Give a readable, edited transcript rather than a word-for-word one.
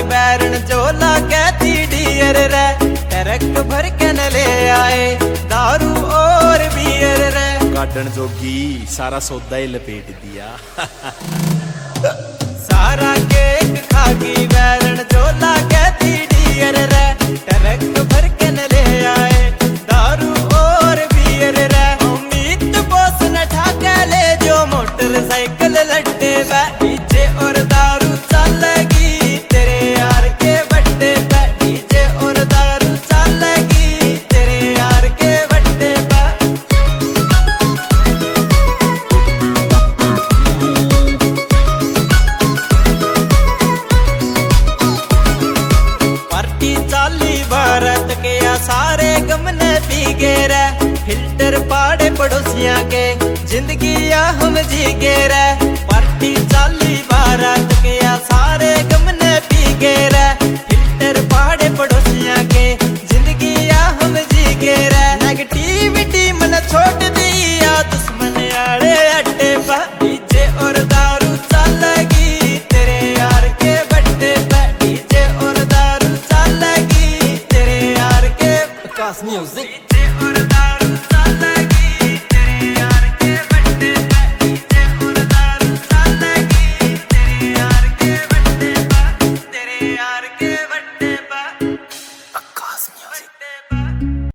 बैरन चोला कहती डियर रे, ट्रक भर के न ले आए दारू और बियर रे। काटन जोगी सारा सौदा ही लपेट दिया। सारा केक खागी बैरन चोला कहती डियर रे, ट्रक भर के न ले आए दारू और बियर रे। उम्मीद बोस न ठाके ले जो मोटरसाइकिल लड्डे पे, डीजे और दारू चलेगी तेरे यार के बड्डे पे, डीजे और दारू चलेगी तेरे यार के बड्डे पे। पार्टी चाली भारत के या सारे गमने पी गे रे, फिल्टर पाड़े पड़ोसियां के जिंदगी या हम जी गे रे। पार्टी चाली भारत के या सारे गमने पी गे रे, फिल्टर पाड़े पड़ोसियां के जिंदगी या हम जी गे रे। नेगेटिविटी मन छोड़ दिया दुश्मन आड़े अड्डे पर, डीजे और दारू चलेगी तेरे यार के बड्डे पे, डीजे और दारू चलेगी तेरे यार के। आकाश म्यूजिक। डीजे और